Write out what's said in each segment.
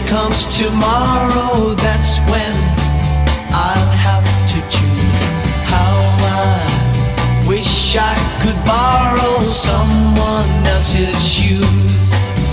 comes tomorrow, that's when I'll have to choose. How I wish I could borrow someone else's shoes.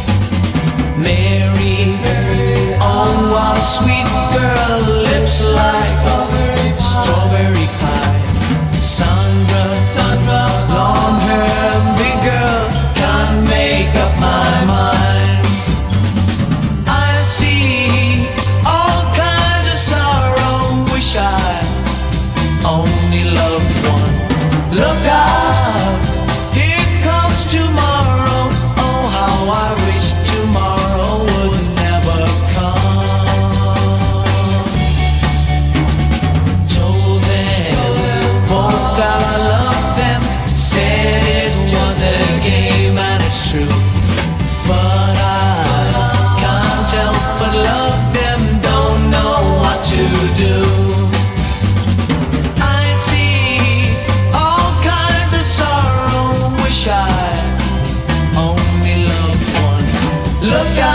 Mary, oh what a sweet girl, lips like strawberry pie. Sandra, long hair, big girl, can't make up my mind. I see all kinds of sorrow, wish I only loved one. Look out, here comes tomorrow. Oh, how I wish tomorrow would never come. Told them both that I loved them, said it was a game and it's true. But I can't help but love them, don't know what to do. I see all kinds of sorrow, wish I only loved one. Look out.